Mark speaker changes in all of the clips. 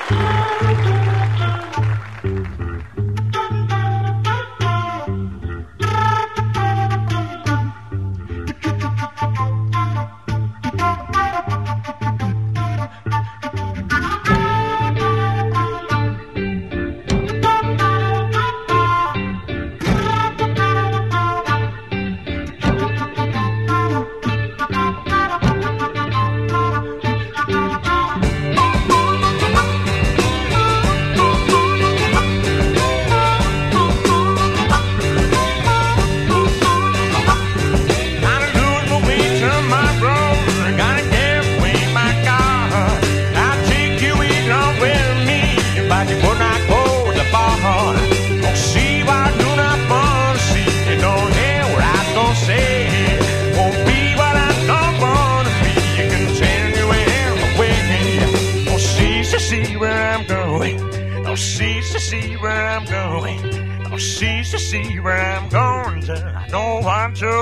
Speaker 1: See where I'm going. Oh, see where I'm going to. I don't want to.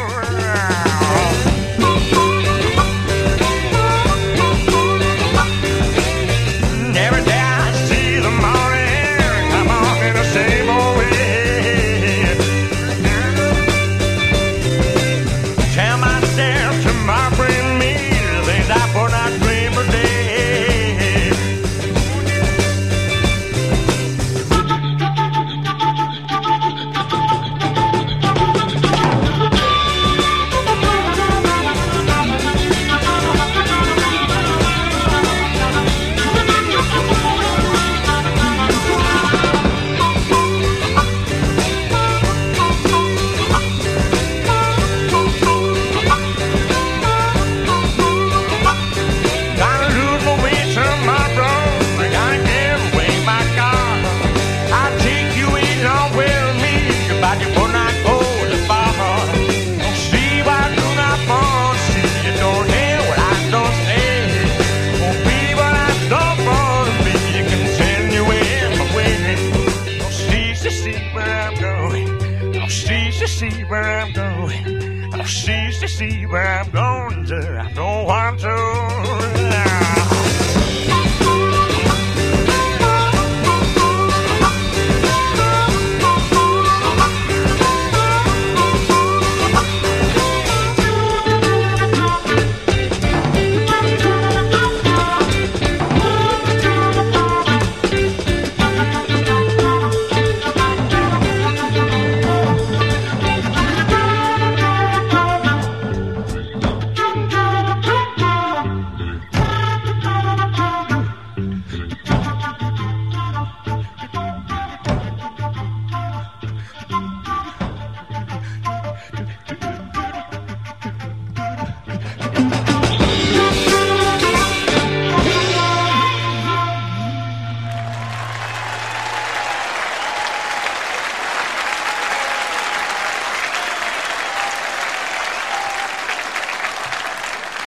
Speaker 1: Every day I see the morning, I'm walking the same old way. Tell myself tomorrow bring me the things I could not dream today. See where I'm going. Oh, see where I'm going.